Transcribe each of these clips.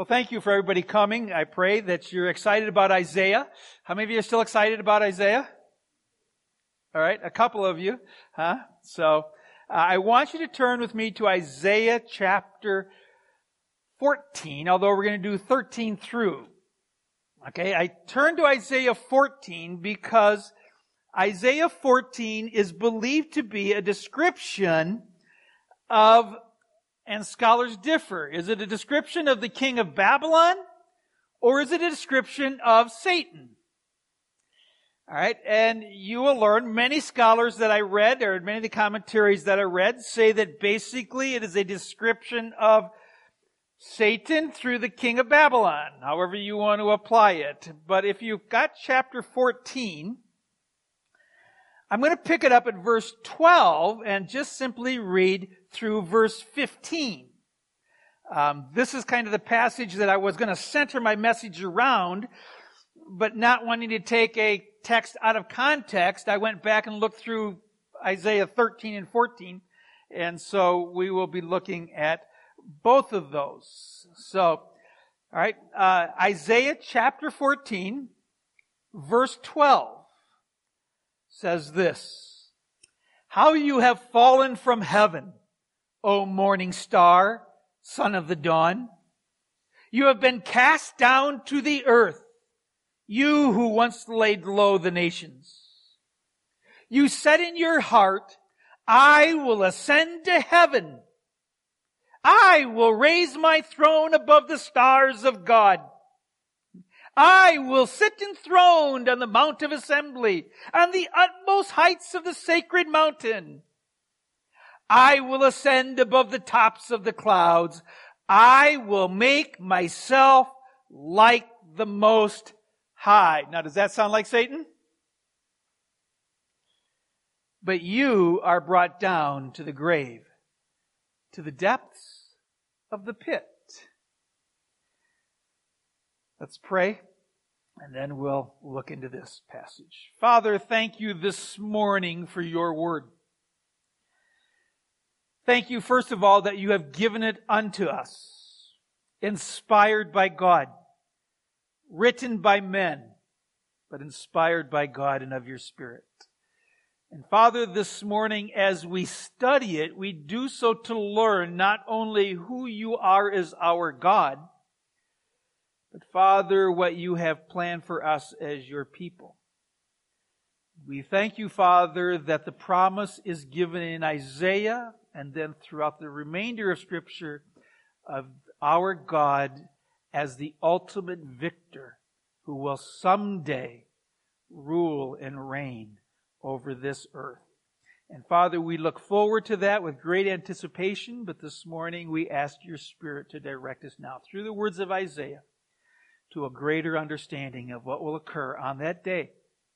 Well, thank you for everybody coming. I pray that you're excited about Isaiah. How many of you are still excited about Isaiah? All right, a couple of you, huh? So, I want you to turn with me to Isaiah chapter 14, although we're going to do 13 through. Okay, I turn to Isaiah 14 because Isaiah 14 is believed to be a description of, and scholars differ, is it a description of the king of Babylon or is it a description of Satan? All right, and you will learn, many scholars that I read, or many of the commentaries that I read, say that basically it is a description of Satan through the king of Babylon, however you want to apply it. But if you've got chapter 14, I'm going to pick it up at verse 12 and just simply read through verse 15. This is kind of the passage that I was going to center my message around, but not wanting to take a text out of context, I went back and looked through Isaiah 13 and 14, and so we will be looking at both of those. So, all right, Isaiah chapter 14, verse 12 says this: "How you have fallen from heaven, O morning star, son of the dawn. You have been cast down to the earth, you who once laid low the nations. You said in your heart, I will ascend to heaven. I will raise my throne above the stars of God. I will sit enthroned on the mount of assembly, on the utmost heights of the sacred mountain. I will ascend above the tops of the clouds. I will make myself like the Most High." Now, does that sound like Satan? "But you are brought down to the grave, to the depths of the pit." Let's pray, and then we'll look into this passage. Father, thank you this morning for your word. Thank you, first of all, that you have given it unto us, inspired by God, written by men, but inspired by God and of your Spirit. And Father, this morning as we study it, we do so to learn not only who you are as our God, but Father, what you have planned for us as your people. We thank you, Father, that the promise is given in Isaiah and then throughout the remainder of Scripture of our God as the ultimate victor who will someday rule and reign over this earth. And Father, we look forward to that with great anticipation, but this morning we ask your Spirit to direct us now through the words of Isaiah to a greater understanding of what will occur on that day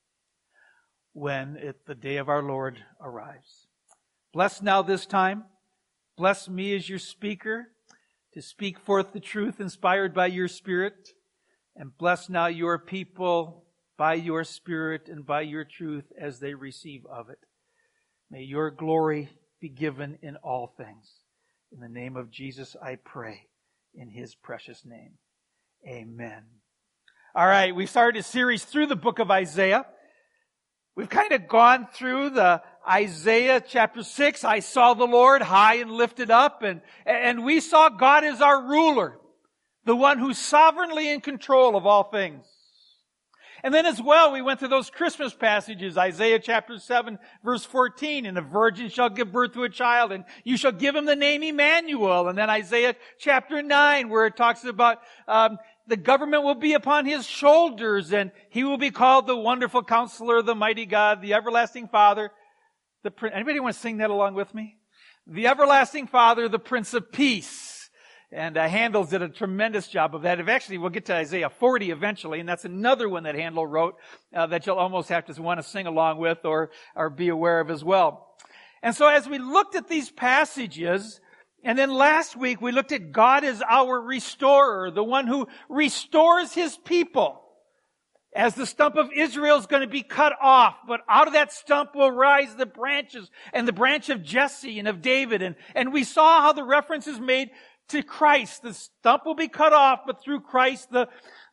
when the day of our Lord arrives. Bless now this time. Bless me as your speaker to speak forth the truth inspired by your Spirit. And bless now your people by your Spirit and by your truth as they receive of it. May your glory be given in all things. In the name of Jesus I pray, in his precious name. Amen. All right, we've started a series through the book of Isaiah. We've kind of gone through the Isaiah chapter 6. I saw the Lord high and lifted up, and we saw God as our ruler, the one who's sovereignly in control of all things. And then as well, we went through those Christmas passages, Isaiah chapter 7, verse 14, "And a virgin shall give birth to a child, and you shall give him the name Emmanuel." And then Isaiah chapter 9, where it talks about the government will be upon his shoulders, and he will be called the Wonderful Counselor, the Mighty God, the Everlasting Father. Anybody want to sing that along with me? The Everlasting Father, the Prince of Peace. And Handel's did a tremendous job of that. Eventually, we'll get to Isaiah 40 eventually, and that's another one that Handel wrote that you'll almost have to want to sing along with or be aware of as well. And so as we looked at these passages, and then last week we looked at God as our restorer, the one who restores his people. As the stump of Israel is going to be cut off, but out of that stump will rise the branches, and the branch of Jesse and of David. And we saw how the reference is made to Christ, the stump will be cut off, but through Christ, the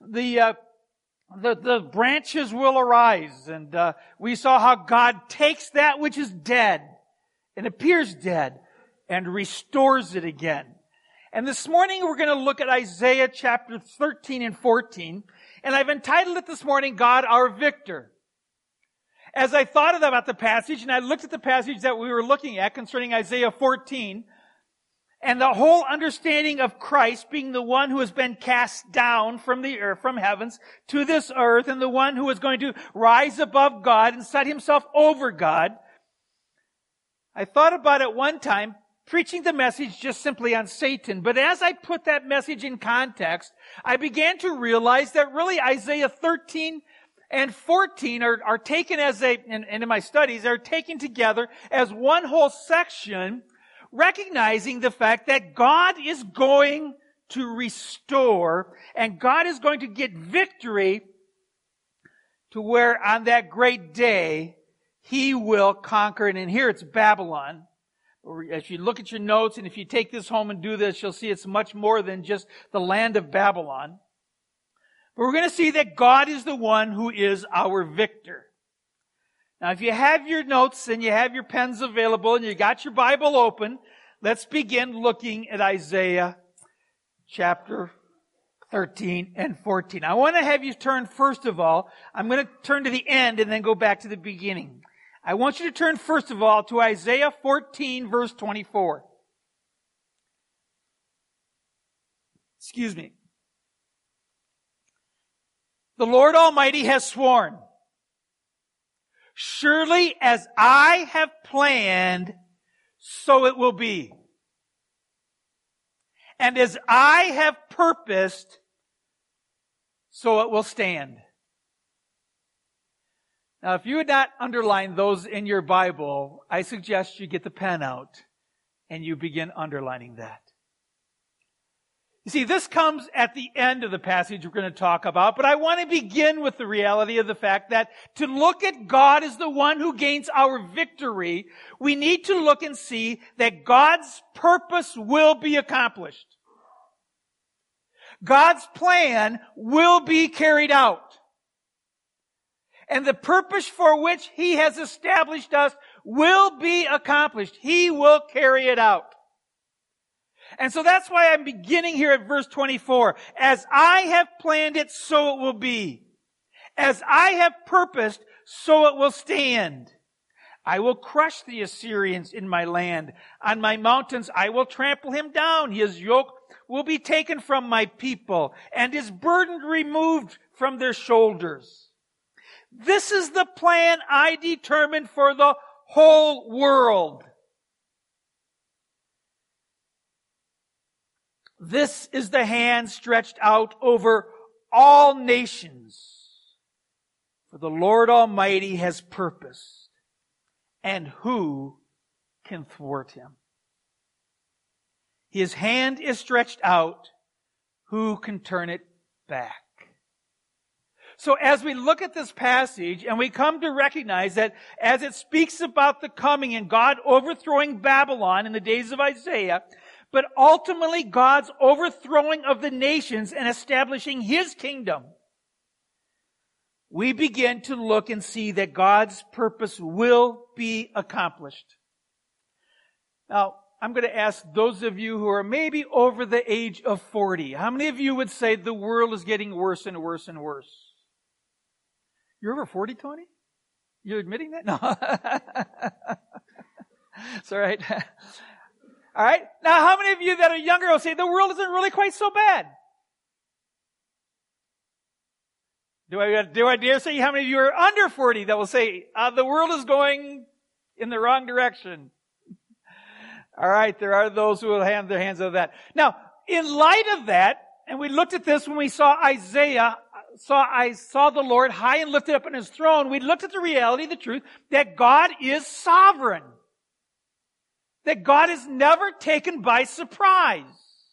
branches will arise. And we saw how God takes that which is dead and appears dead and restores it again. And this morning we're going to look at Isaiah chapter 13 and 14. And I've entitled it this morning, God our Victor. As I thought about the passage, and I looked at the passage that we were looking at concerning Isaiah 14, and the whole understanding of Christ being the one who has been cast down from the earth, from heavens to this earth, and the one who is going to rise above God and set himself over God, I thought about it one time, preaching the message just simply on Satan. But as I put that message in context, I began to realize that really Isaiah 13 and 14 are taken as and in my studies, are taken together as one whole section, recognizing the fact that God is going to restore, and God is going to get victory to where on that great day, He will conquer. And here it's Babylon. As you look at your notes, and if you take this home and do this, you'll see it's much more than just the land of Babylon. But we're going to see that God is the one who is our victor. Now, if you have your notes and you have your pens available and you got your Bible open, let's begin looking at Isaiah chapter 13 and 14. I want to have you turn, first of all, I'm going to turn to the end and then go back to the beginning. I want you to turn, first of all, to Isaiah 14, verse 24. Excuse me. The Lord Almighty has sworn, surely as I have planned, so it will be. And as I have purposed, so it will stand. Now, if you would not underline those in your Bible, I suggest you get the pen out and you begin underlining that. You see, this comes at the end of the passage we're going to talk about, but I want to begin with the reality of the fact that to look at God as the one who gains our victory, we need to look and see that God's purpose will be accomplished. God's plan will be carried out. And the purpose for which He has established us will be accomplished. He will carry it out. And so that's why I'm beginning here at verse 24. As I have planned it, so it will be. As I have purposed, so it will stand. I will crush the Assyrians in my land. On my mountains I will trample him down. His yoke will be taken from my people, and his burden removed from their shoulders. This is the plan I determined for the whole world. This is the hand stretched out over all nations. For the Lord Almighty has purposed, and who can thwart Him? His hand is stretched out, who can turn it back? So as we look at this passage and we come to recognize that as it speaks about the coming and God overthrowing Babylon in the days of Isaiah, but ultimately God's overthrowing of the nations and establishing His kingdom, we begin to look and see that God's purpose will be accomplished. Now, I'm going to ask those of you who are maybe over the age of 40, how many of you would say the world is getting worse and worse and worse? You're over 40, Tony? You're admitting that? No. It's all right. All right. Now, how many of you that are younger will say the world isn't really quite so bad? Do I dare say how many of you are under 40 that will say the world is going in the wrong direction? All right. There are those who will hand their hands over that. Now, in light of that, and we looked at this when we saw Isaiah, I saw the Lord high and lifted up on His throne. We looked at the reality, the truth, that God is sovereign. That God is never taken by surprise.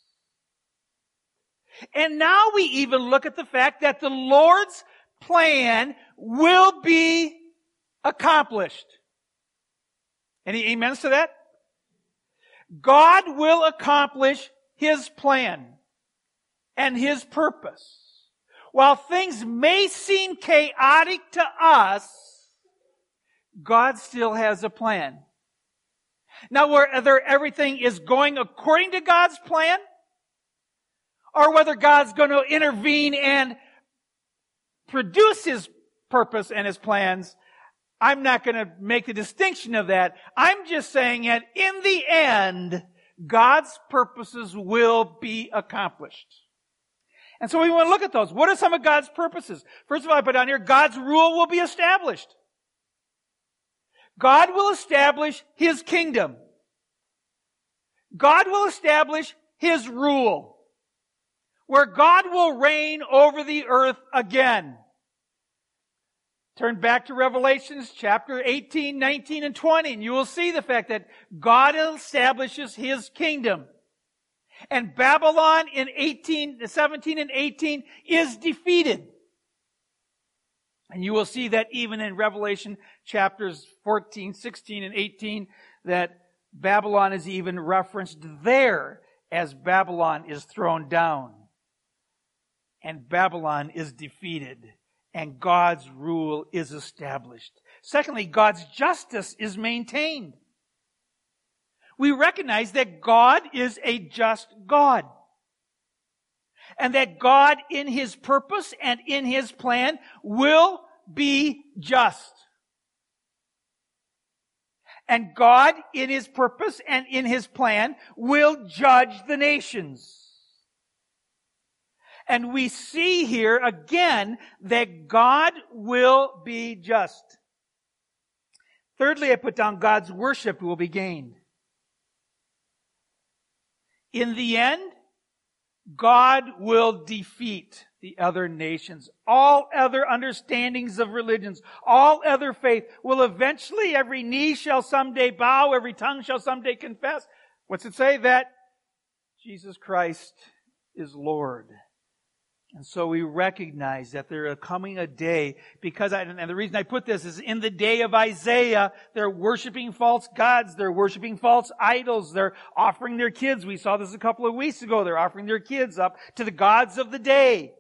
And now we even look at the fact that the Lord's plan will be accomplished. Any amens to that? God will accomplish His plan and His purpose, while things may seem chaotic to us, God still has a plan. Now, whether everything is going according to God's plan, or whether God's going to intervene and produce His purpose and His plans, I'm not going to make the distinction of that. I'm just saying that in the end, God's purposes will be accomplished. And so we want to look at those. What are some of God's purposes? First of all, I put down here, God's rule will be established. God will establish His kingdom. God will establish His rule, where God will reign over the earth again. Turn back to Revelations chapter 18, 19, and 20, and you will see the fact that God establishes His kingdom. And Babylon in 17 and 18 is defeated. And you will see that even in Revelation chapters 14, 16, and 18, that Babylon is even referenced there as Babylon is thrown down. And Babylon is defeated. And God's rule is established. Secondly, God's justice is maintained. We recognize that God is a just God. And that God in His purpose and in His plan will be just. And God in His purpose and in His plan will judge the nations. And we see here again that God will be just. Thirdly, I put down God's worship will be gained. In the end, God will defeat the other nations. All other understandings of religions, all other faith will eventually, every knee shall someday bow, every tongue shall someday confess. What's it say? That Jesus Christ is Lord. And so we recognize that there is coming a day, and the reason I put this is in the day of Isaiah, they're worshiping false gods, they're worshiping false idols, they're offering their kids. We saw this a couple of weeks ago. They're offering their kids up to the gods of the day.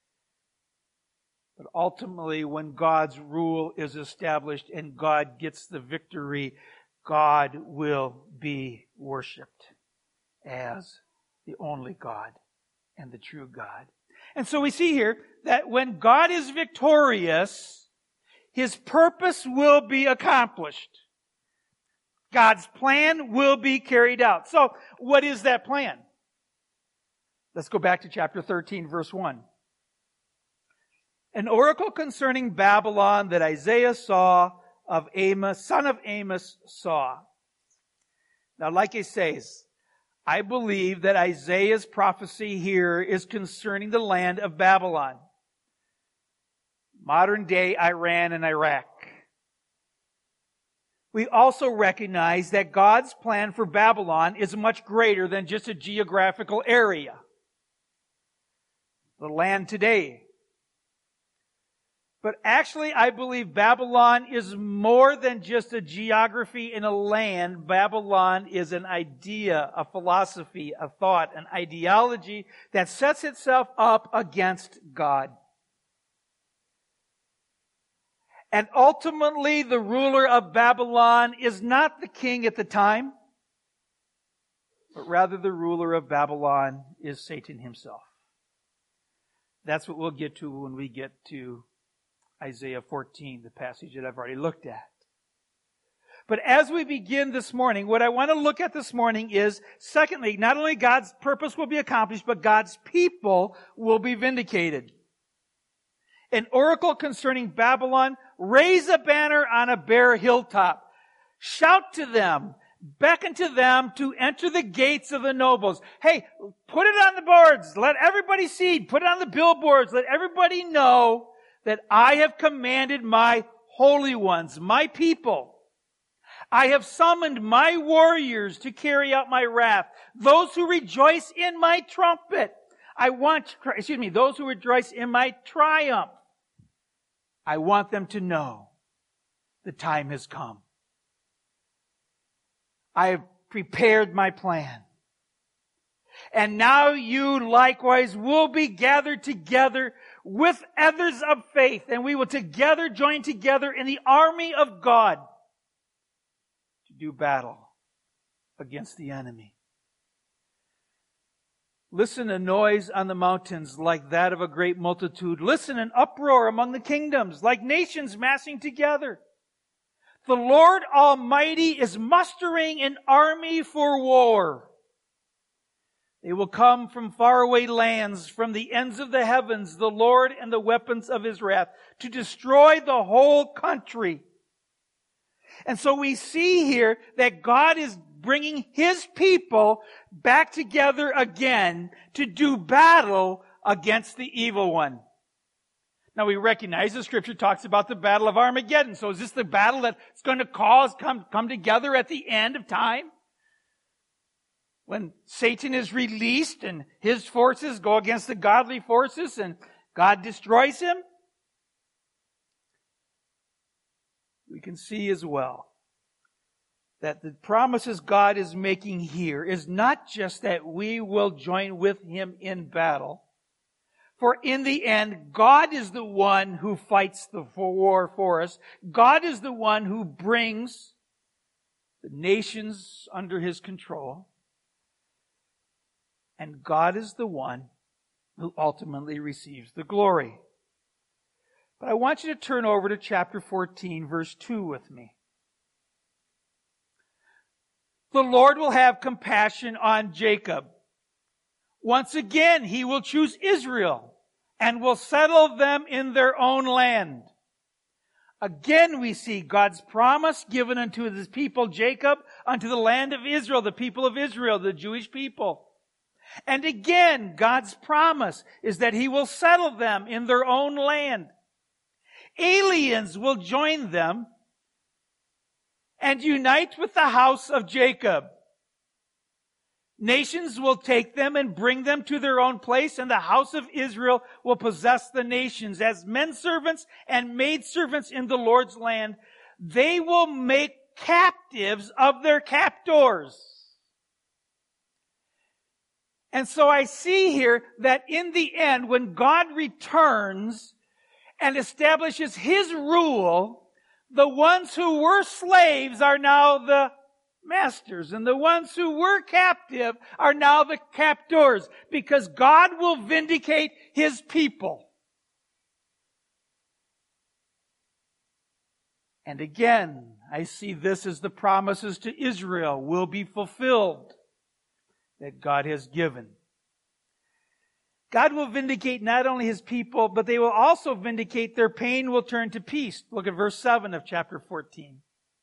But ultimately, when God's rule is established and God gets the victory, God will be worshiped as the only God and the true God. And so we see here that when God is victorious, His purpose will be accomplished. God's plan will be carried out. So, what is that plan? Let's go back to chapter 13, verse 1. An oracle concerning Babylon that Isaiah saw of Amos, son of Amos, saw. Now, like it says, I believe that Isaiah's prophecy here is concerning the land of Babylon, modern day Iran and Iraq. We also recognize that God's plan for Babylon is much greater than just a geographical area. The land today. But actually, I believe Babylon is more than just a geography in a land. Babylon is an idea, a philosophy, a thought, an ideology that sets itself up against God. And ultimately, the ruler of Babylon is not the king at the time, but rather the ruler of Babylon is Satan himself. That's what we'll get to when we get to Isaiah 14, the passage that I've already looked at. But as we begin this morning, what I want to look at this morning is, secondly, not only God's purpose will be accomplished, but God's people will be vindicated. An oracle concerning Babylon, raise a banner on a bare hilltop. Shout to them, beckon to them to enter the gates of the nobles. Hey, put it on the boards. Let everybody see. Put it on the billboards. Let everybody know that I have commanded my holy ones, my people. I have summoned my warriors to carry out my wrath. Those who rejoice in my trumpet. Those who rejoice in my triumph. I want them to know the time has come. I have prepared my plan. And now you likewise will be gathered together with others of faith, and we will together join together in the army of God to do battle against the enemy. Listen, a noise on the mountains like that of a great multitude. Listen, an uproar among the kingdoms, like nations massing together. The Lord Almighty is mustering an army for war. They will come from faraway lands, from the ends of the heavens, the Lord and the weapons of His wrath, to destroy the whole country. And so we see here that God is bringing His people back together again to do battle against the evil one. Now we recognize the Scripture talks about the battle of Armageddon. So is this the battle that's going to come together at the end of time? When Satan is released and his forces go against the godly forces and God destroys him? We can see as well that the promises God is making here is not just that we will join with Him in battle. For in the end, God is the one who fights the war for us. God is the one who brings the nations under His control. And God is the one who ultimately receives the glory. But I want you to turn over to chapter 14, verse 2 with me. The Lord will have compassion on Jacob. Once again, He will choose Israel and will settle them in their own land. Again, we see God's promise given unto His people Jacob, unto the land of Israel, the people of Israel, the Jewish people. And again, God's promise is that He will settle them in their own land. Aliens will join them and unite with the house of Jacob. Nations will take them and bring them to their own place, and the house of Israel will possess the nations. As men servants and maid servants in the Lord's land, they will make captives of their captors. And so I see here that in the end, when God returns and establishes His rule, the ones who were slaves are now the masters, and the ones who were captive are now the captors, because God will vindicate His people. And again, I see this as the promises to Israel will be fulfilled that God has given. God will vindicate not only His people, but they will also vindicate their pain will turn to peace. Look at verse 7 of chapter 14.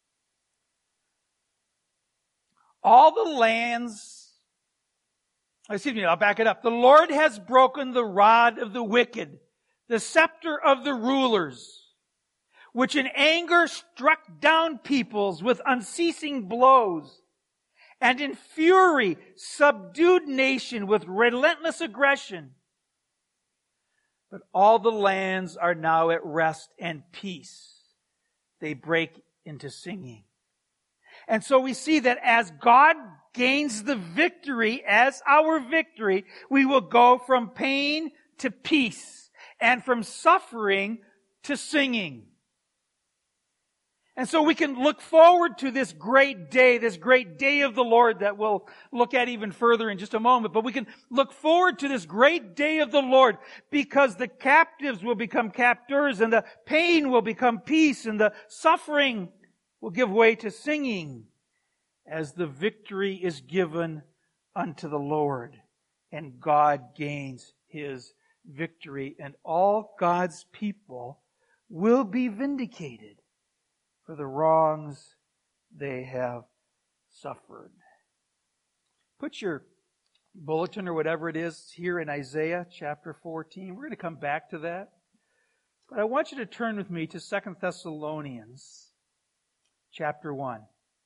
All the lands, I'll back it up. The Lord has broken the rod of the wicked, the scepter of the rulers, which in anger struck down peoples with unceasing blows, and in fury subdued nation with relentless aggression. But all the lands are now at rest and peace. They break into singing. And so we see that as God gains the victory as our victory, we will go from pain to peace and from suffering to singing. And so we can look forward to this great day of the Lord that we'll look at even further in just a moment. But we can look forward to this great day of the Lord because the captives will become captors, and the pain will become peace, and the suffering will give way to singing as the victory is given unto the Lord and God gains His victory, and all God's people will be vindicated for the wrongs they have suffered. Put your bulletin or whatever it is here in Isaiah chapter 14. We're going to come back to that. But I want you to turn with me to 2 Thessalonians chapter 1.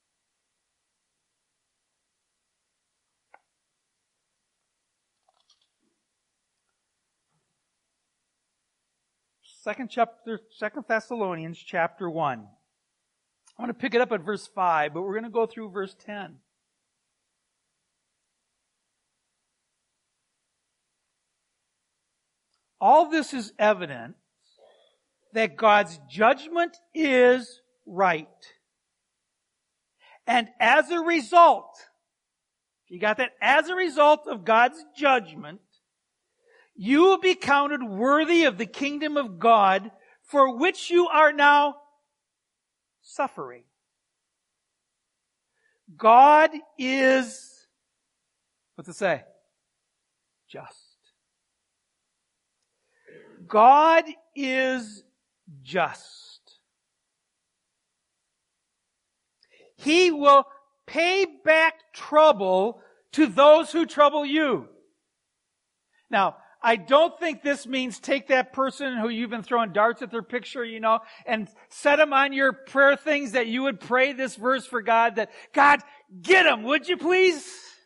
Second Thessalonians chapter 1. I want to pick it up at verse 5, but we're going to go through verse 10. All this is evidence that God's judgment is right. And as a result, you got that? As a result of God's judgment, you will be counted worthy of the kingdom of God for which you are now suffering. God is, what's it say? Just. God is just. He will pay back trouble to those who trouble you. Now, I don't think this means take that person who you've been throwing darts at their picture, and set them on your prayer things that you would pray this verse for God, that, God, get them, would you please?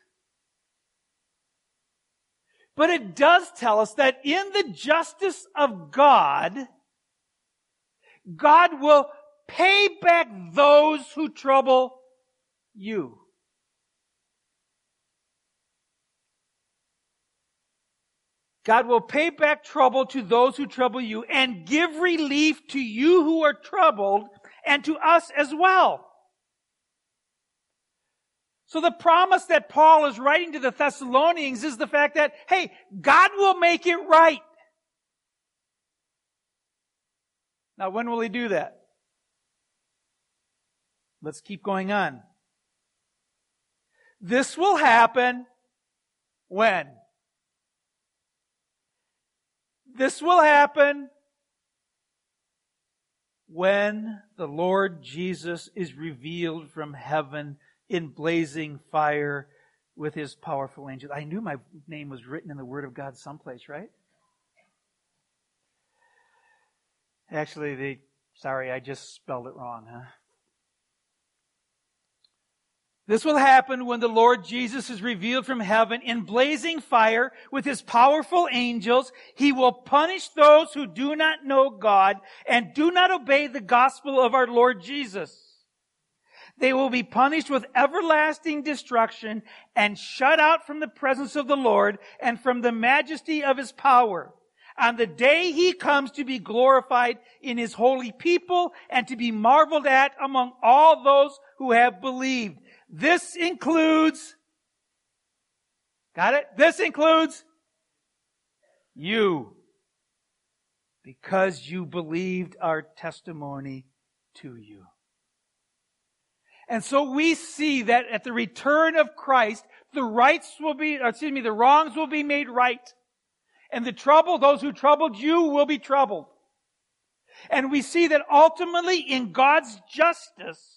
But it does tell us that in the justice of God, God will pay back those who trouble you. God will pay back trouble to those who trouble you and give relief to you who are troubled and to us as well. So the promise that Paul is writing to the Thessalonians is the fact that, hey, God will make it right. Now, when will He do that? Let's keep going on. This will happen when? This will happen when the Lord Jesus is revealed from heaven in blazing fire with His powerful angels. I knew my name was written in the Word of God someplace, right? Actually, I just spelled it wrong, huh? This will happen when the Lord Jesus is revealed from heaven in blazing fire with His powerful angels. He will punish those who do not know God and do not obey the gospel of our Lord Jesus. They will be punished with everlasting destruction and shut out from the presence of the Lord and from the majesty of His power. On the day He comes to be glorified in His holy people and to be marveled at among all those who have believed. This includes, got it? This includes you, because you believed our testimony to you. And so we see that at the return of Christ, the wrongs will be made right. And those who troubled you will be troubled. And we see that ultimately in God's justice,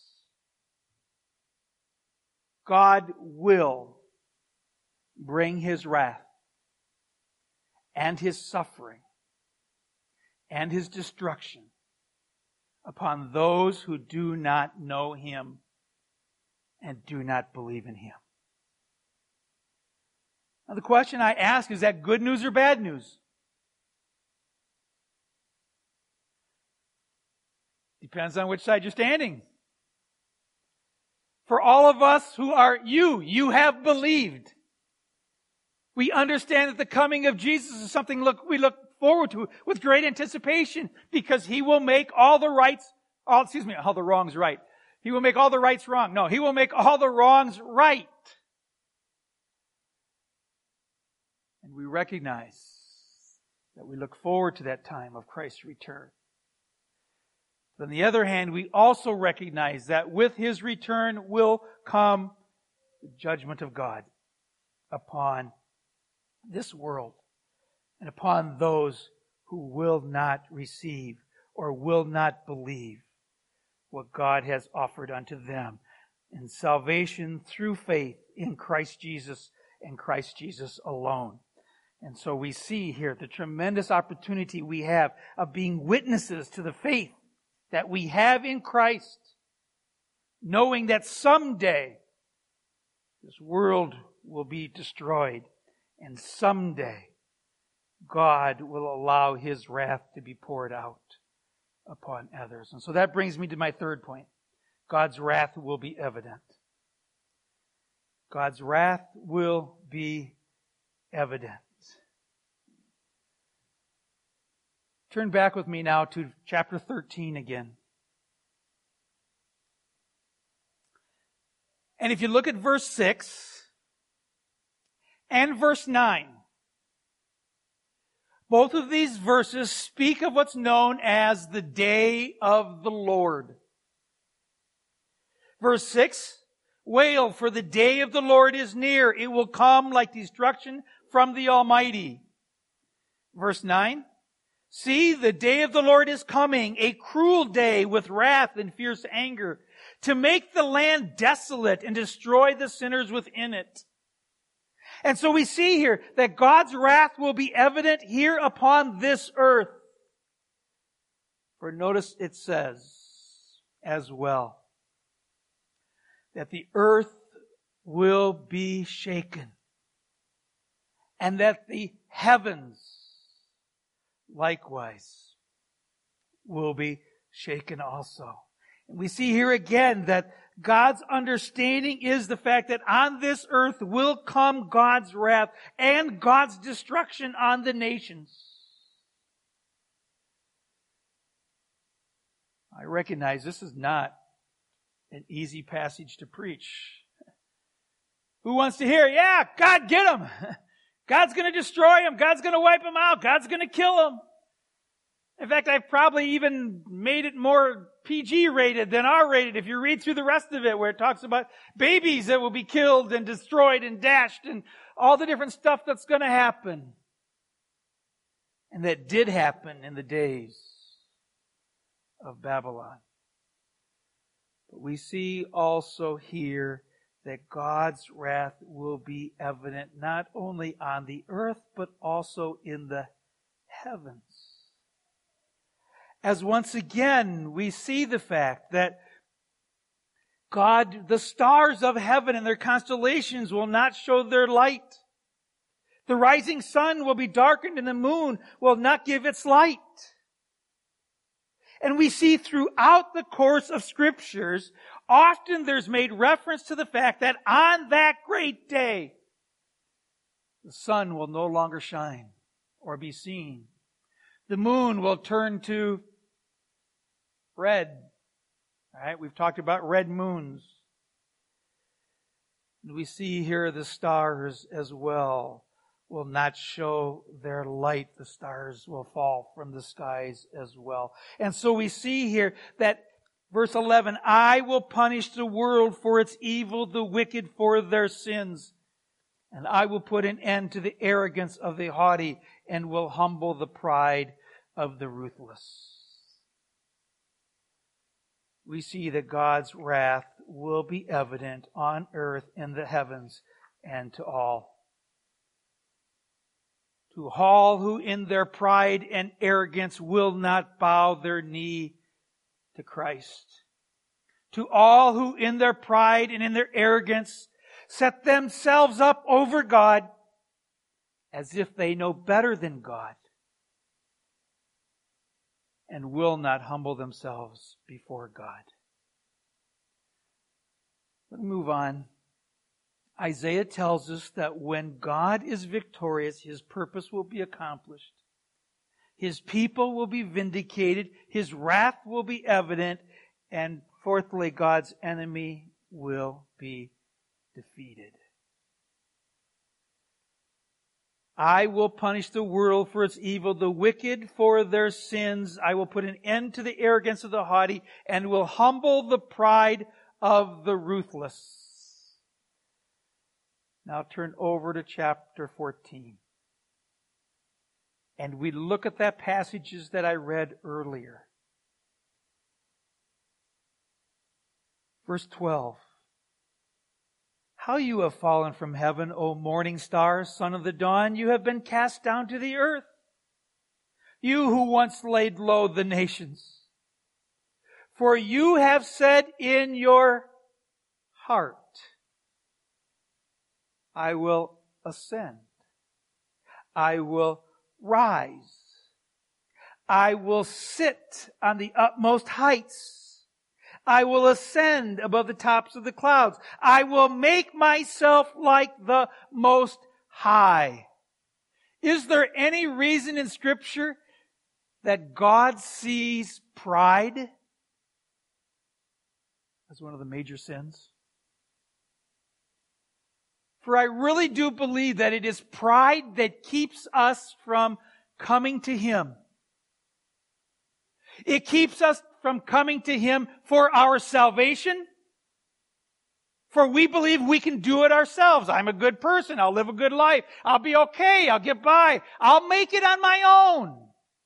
God will bring His wrath and His suffering and His destruction upon those who do not know Him and do not believe in Him. Now the question I ask, is that good news or bad news? Depends on which side you're standing. For all of us who are you have believed. We understand that the coming of Jesus is something we look forward to with great anticipation, because He will make all the wrongs right. He will make all the rights wrong. No, He will make all the wrongs right. And we recognize that we look forward to that time of Christ's return. But on the other hand, we also recognize that with His return will come the judgment of God upon this world and upon those who will not receive or will not believe what God has offered unto them in salvation through faith in Christ Jesus and Christ Jesus alone. And so we see here the tremendous opportunity we have of being witnesses to the faith that we have in Christ, knowing that someday this world will be destroyed, and someday God will allow His wrath to be poured out upon others. And so that brings me to my third point. God's wrath will be evident. God's wrath will be evident. Turn back with me now to chapter 13 again. And if you look at verse 6 and verse 9, both of these verses speak of what's known as the day of the Lord. Verse 6, wail, for the day of the Lord is near. It will come like destruction from the Almighty. Verse 9, see, the day of the Lord is coming, a cruel day with wrath and fierce anger, to make the land desolate and destroy the sinners within it. And so we see here that God's wrath will be evident here upon this earth. For notice it says as well that the earth will be shaken and that the heavens likewise will be shaken also. And we see here again that God's understanding is the fact that on this earth will come God's wrath and God's destruction on the nations. I recognize this is not an easy passage to preach. Who wants to hear, yeah, God, get them. God's going to destroy them. God's going to wipe them out. God's going to kill them. In fact, I've probably even made it more PG rated than R rated if you read through the rest of it, where it talks about babies that will be killed and destroyed and dashed and all the different stuff that's going to happen. And that did happen in the days of Babylon. But we see also here that God's wrath will be evident not only on the earth, but also in the heavens. As once again we see the fact that God, the stars of heaven and their constellations will not show their light. The rising sun will be darkened and the moon will not give its light. And we see throughout the course of Scriptures, often there's made reference to the fact that on that great day, the sun will no longer shine or be seen. The moon will turn to red. All right, we've talked about red moons. And we see here the stars as well will not show their light. The stars will fall from the skies as well. And so we see here that verse 11, I will punish the world for its evil, the wicked for their sins. And I will put an end to the arrogance of the haughty and will humble the pride of the ruthless. We see that God's wrath will be evident on earth in the heavens and to all. To all who in their pride and arrogance will not bow their knee to Christ. To all who in their pride and in their arrogance set themselves up over God as if they know better than God and will not humble themselves before God. Let me move on. Isaiah tells us that when God is victorious, His purpose will be accomplished. His people will be vindicated. His wrath will be evident. And fourthly, God's enemy will be defeated. I will punish the world for its evil, the wicked for their sins. I will put an end to the arrogance of the haughty and will humble the pride of the ruthless. Now turn over to chapter 14. And we look at that passages that I read earlier. Verse 12. How you have fallen from heaven, O morning star, son of the dawn. You have been cast down to the earth. You who once laid low the nations. For you have said in your heart, I will ascend. I will rise. I will sit on the utmost heights. I will ascend above the tops of the clouds. I will make myself like the Most High. Is there any reason in Scripture that God sees pride as one of the major sins? For I really do believe that it is pride that keeps us from coming to Him. It keeps us from coming to Him for our salvation. For we believe we can do it ourselves. I'm a good person. I'll live a good life. I'll be okay. I'll get by. I'll make it on my own.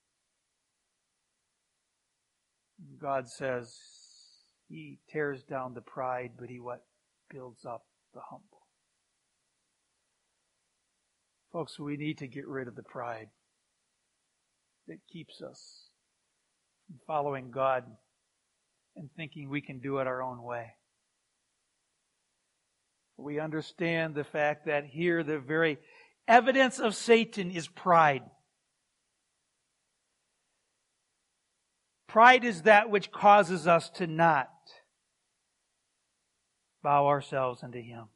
God says He tears down the pride, but He what? Builds up the humble. Folks, we need to get rid of the pride that keeps us from following God and thinking we can do it our own way. We understand the fact that here the very evidence of Satan is pride. Pride is that which causes us to not bow ourselves unto Him.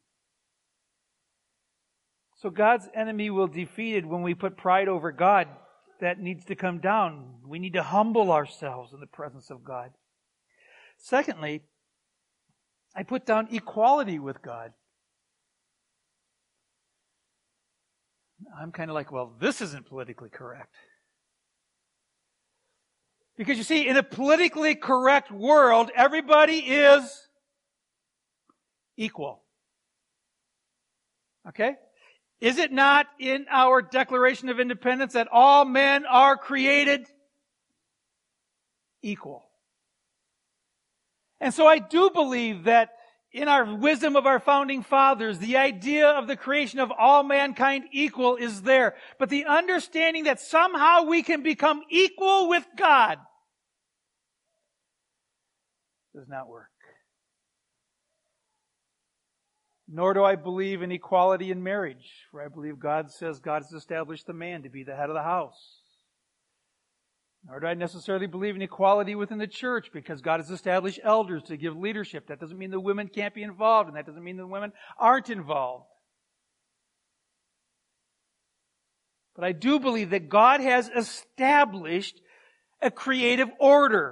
So God's enemy will be defeated when we put pride over God. That needs to come down. We need to humble ourselves in the presence of God. Secondly, I put down equality with God. I'm kind of like, well, this isn't politically correct. Because you see, in a politically correct world, everybody is equal. Okay? Is it not in our Declaration of Independence that all men are created equal? And so I do believe that in our wisdom of our founding fathers, the idea of the creation of all mankind equal is there. But the understanding that somehow we can become equal with God does not work. Nor do I believe in equality in marriage, for I believe God says God has established the man to be the head of the house. Nor do I necessarily believe in equality within the church, because God has established elders to give leadership. That doesn't mean the women can't be involved, and that doesn't mean the women aren't involved. But I do believe that God has established a creative order.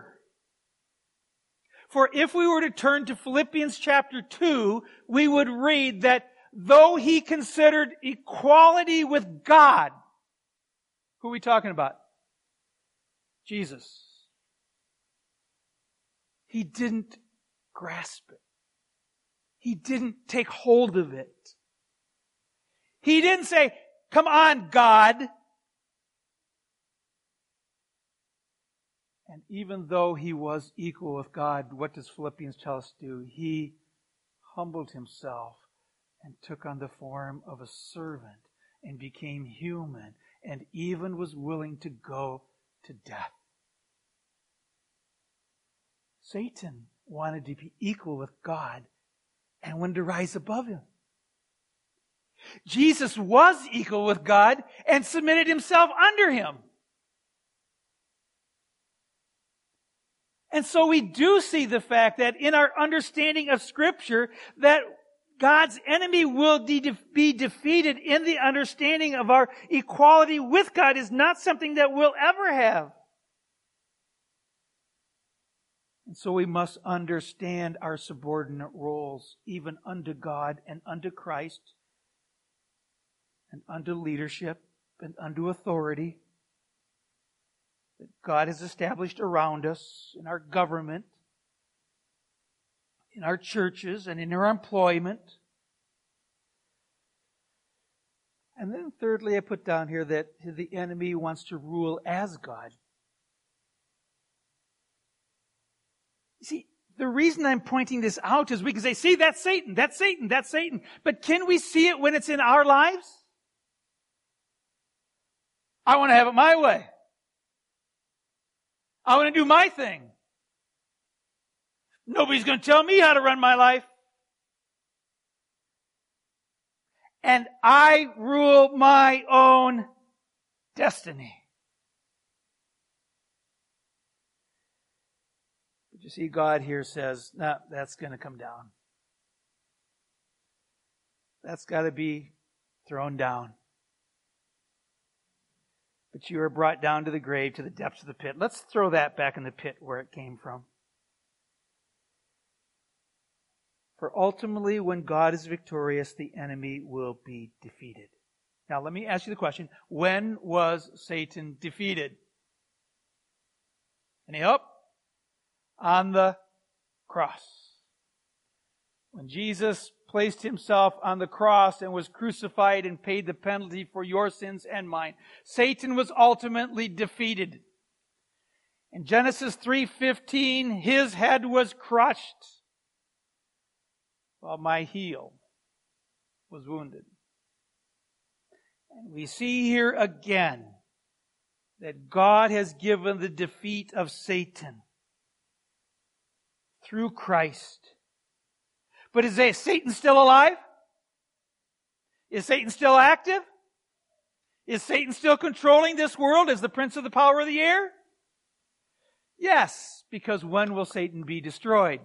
For if we were to turn to Philippians chapter 2, we would read that though He considered equality with God, who are we talking about? Jesus. He didn't grasp it. He didn't take hold of it. He didn't say, "Come on, God." And even though He was equal with God, what does Philippians tell us to do? He humbled Himself and took on the form of a servant and became human and even was willing to go to death. Satan wanted to be equal with God and wanted to rise above Him. Jesus was equal with God and submitted Himself under Him. And so we do see the fact that in our understanding of Scripture, that God's enemy will be defeated in the understanding of our equality with God is not something that we'll ever have. And so we must understand our subordinate roles, even unto God and unto Christ, and unto leadership and unto authority that God has established around us in our government, in our churches, and in our employment. And then thirdly, I put down here that the enemy wants to rule as God. You see, the reason I'm pointing this out is we can say, see, that's Satan, that's Satan, that's Satan. But can we see it when it's in our lives? I want to have it my way. I want to do my thing. Nobody's going to tell me how to run my life. And I rule my own destiny. But you see, God here says, no, that's going to come down. That's got to be thrown down. but you are brought down to the grave, to the depths of the pit. Let's throw that back in the pit where it came from. For ultimately, when God is victorious, the enemy will be defeated. Now, let me ask you the question. When was Satan defeated? Any help? On the cross. When Jesus placed himself on the cross and was crucified and paid the penalty for your sins and mine, Satan was ultimately defeated. In Genesis 3:15, his head was crushed, while my heel was wounded. And we see here again that God has given the defeat of Satan through Christ. But is Satan still alive? Is Satan still active? Is Satan still controlling this world as the prince of the power of the air? Yes, because when will Satan be destroyed?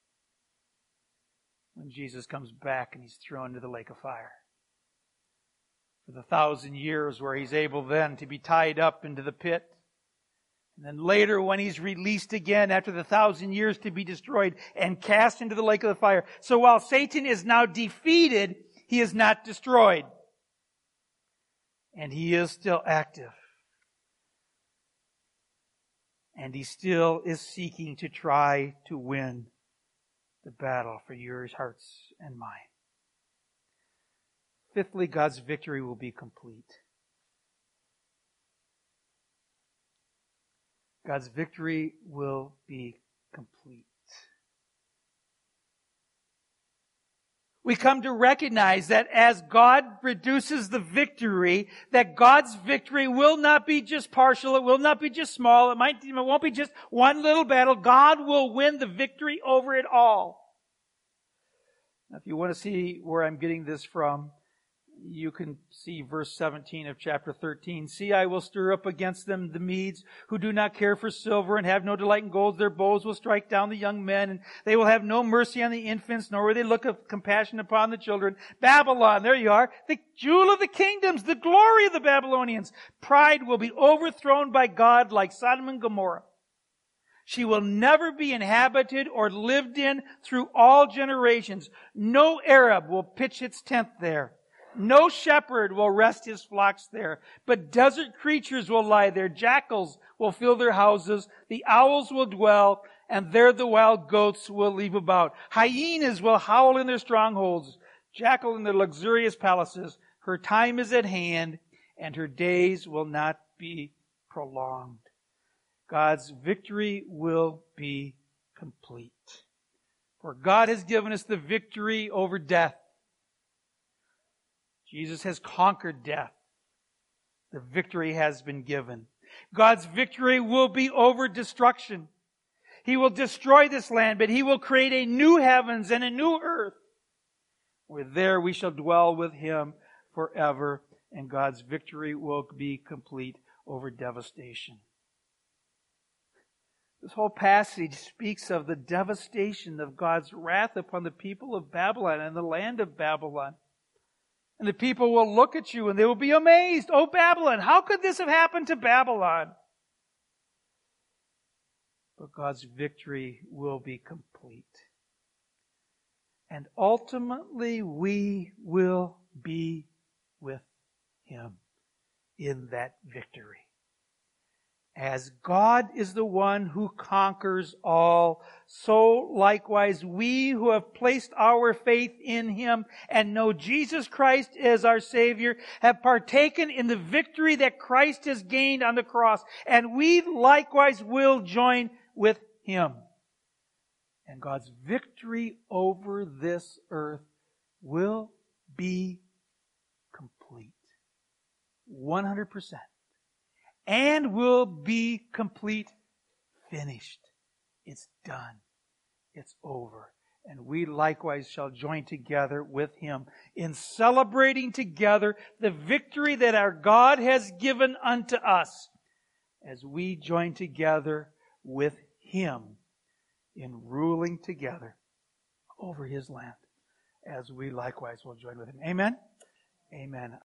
When Jesus comes back and he's thrown into the lake of fire. For the 1,000 years where he's able then to be tied up into the pit. And then later when he's released again after the 1,000 years to be destroyed and cast into the lake of the fire. So while Satan is now defeated, he is not destroyed. And he is still active. And he still is seeking to try to win the battle for your hearts and mine. Fifthly, God's victory will be complete. God's victory will be complete. We come to recognize that as God produces the victory, that God's victory will not be just partial, it will not be just small, it won't be just one little battle. God will win the victory over it all. Now, if you want to see where I'm getting this from, you can see verse 17 of chapter 13. See, I will stir up against them the Medes, who do not care for silver and have no delight in gold. Their bows will strike down the young men, and they will have no mercy on the infants, nor will they look of compassion upon the children. Babylon, there you are, the jewel of the kingdoms, the glory of the Babylonians. Pride will be overthrown by God like Sodom and Gomorrah. She will never be inhabited or lived in through all generations. No Arab will pitch its tent there. No shepherd will rest his flocks there, but desert creatures will lie there. Jackals will fill their houses. The owls will dwell, and there the wild goats will leap about. Hyenas will howl in their strongholds, jackal in their luxurious palaces. Her time is at hand, and her days will not be prolonged. God's victory will be complete. For God has given us the victory over death. Jesus has conquered death. The victory has been given. God's victory will be over destruction. He will destroy this land, but He will create a new heavens and a new earth, where there we shall dwell with Him forever, and God's victory will be complete over devastation. This whole passage speaks of the devastation of God's wrath upon the people of Babylon and the land of Babylon. And the people will look at you and they will be amazed. Oh, Babylon, how could this have happened to Babylon? But God's victory will be complete. And ultimately we will be with Him in that victory. As God is the one who conquers all, so likewise we who have placed our faith in Him and know Jesus Christ as our Savior have partaken in the victory that Christ has gained on the cross. And we likewise will join with Him. And God's victory over this earth will be complete. 100%. And will be complete, finished. It's done. It's over. And we likewise shall join together with Him in celebrating together the victory that our God has given unto us as we join together with Him in ruling together over His land as we likewise will join with Him. Amen? Amen.